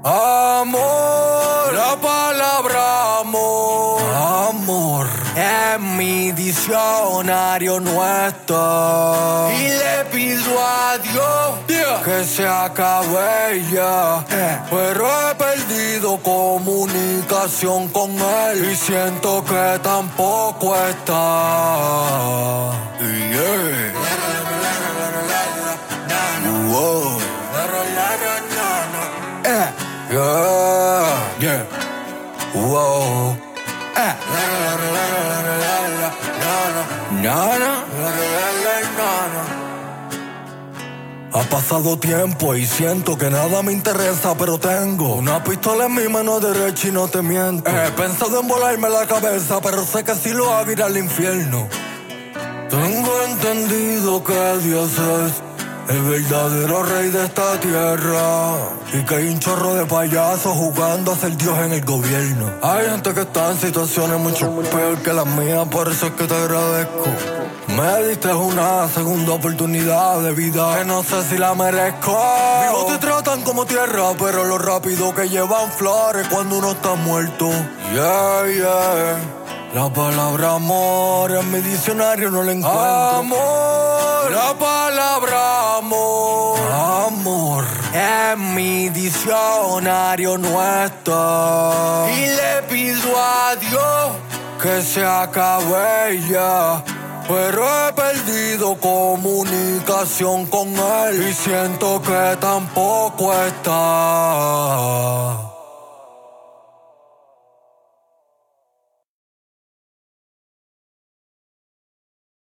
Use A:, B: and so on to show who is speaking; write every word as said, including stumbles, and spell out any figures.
A: Amor, la palabra amor, amor, en mi diccionario no está. Y le pido a Dios yeah. que se acabe ya, eh. pero he perdido comunicación con él y siento que tampoco está. Yeah. Wow. Eh. Yeah, yeah, wow, eh. Nana. Ha pasado tiempo y siento que nada me interesa, pero tengo una pistola en mi mano derecha y no te miento. He pensado en volarme la cabeza, pero sé que si lo hago iré al infierno. Tengo entendido que Dios es el verdadero rey de esta tierra y que hay un chorro de payasos jugando a ser Dios en el gobierno. Hay gente que está en situaciones mucho peor que las mías, por eso es que te agradezco. Me diste una segunda oportunidad de vida que no sé si la merezco. Vivos te tratan como tierra, pero lo rápido que llevan flores cuando uno está muerto. Yeah, yeah. La palabra amor en mi diccionario no la encuentro. Amor, la palabra amor, amor, en mi diccionario no está. Y le pido a Dios que se acabe ya, pero he perdido comunicación con él y siento que tampoco está.